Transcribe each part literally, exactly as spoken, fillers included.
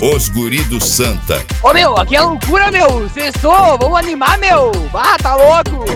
Os guri do Santa. Ô meu, aqui é loucura, meu. Sextou, vamos animar, meu. Ah, tá louco.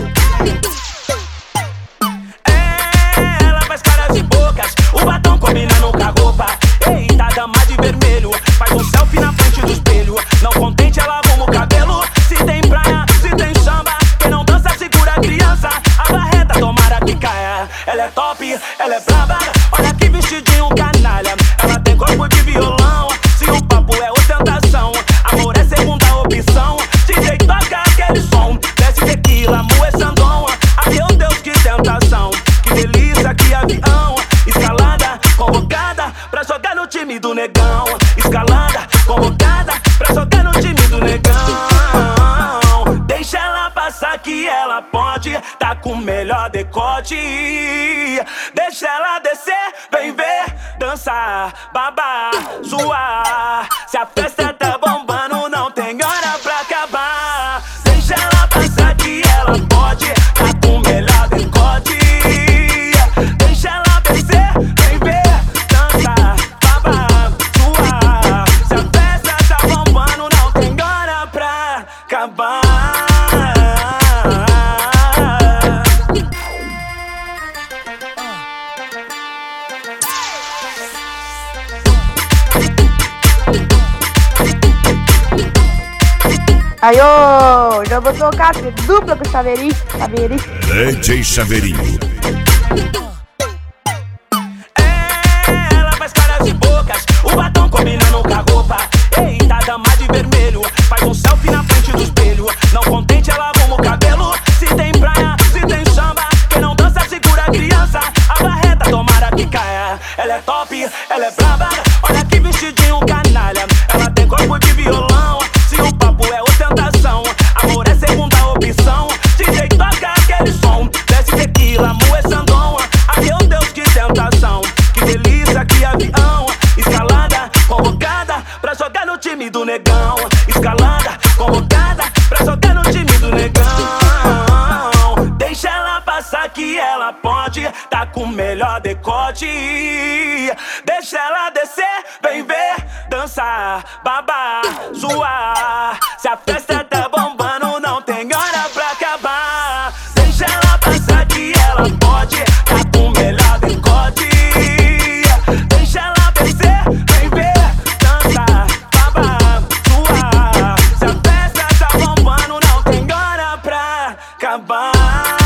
É, ela faz caras e bocas, o batom combinando com a roupa. Eita, dama de vermelho, faz um selfie na frente do espelho. Não contente, ela arruma o cabelo. Se tem praia, se tem samba, quem não dança segura a criança. A barreta, tomara que caia. Ela é top, ela é braba, olha que vestidinho canalha. Ela tem corpo de violão, se o papo é ostentação, amor é segunda opção. D J toca aquele som, desce tequila, moe sandon. Ai meu Deus, que tentação, que delícia, que avião. Escalada, convocada pra jogar no time do negão. Escalada, convocada pra jogar no time do negão. Deixa ela passar que ela pode, tá com o melhor decote. Deixa ela descer, vem ver, dançar, babar, suar. Se a festa tá bombando, não tem hora pra acabar. Deixa ela passar que ela pode, tá com o melhor decote. Deixa ela descer, vem ver, dançar, babar, suar. Se a festa tá bombando, não tem hora pra acabar. Aí, ô, já vou tocar dupla com o Chaveirinho, Chaveirinho. D J Chaveirinho. É, ela faz caras e bocas, o batom combinando com a roupa. Eita, dama de vermelho, faz um selfie na frente do espelho. Não contente, ela arruma o cabelo. Se tem praia, se tem samba, quem não dança segura a criança. A barreta, tomara que caia. Ela é top, ela é braba, olha que vestidinho canalha. Ela tem corpo de violão, se o papo é ostentação, amor é segunda opção. D J toca aquele som, desce tequila, moe sandon. Ai meu Deus, que tentação, que delícia, que avião. Escalada, convocada pra jogar no time do negão. Escalada, convocada pra jogar no time do negão. Deixa ela passar que ela pode, tá com o melhor decote. Deixa ela descer, vem ver, dançar, babar, suar. Se a festa tá bombando, não tem hora pra acabar. Deixa ela passar que ela pode, tá com o melhor decote. Deixa ela descer, vem ver, dançar, babar, suar. Se a festa tá bombando, não tem hora pra acabar.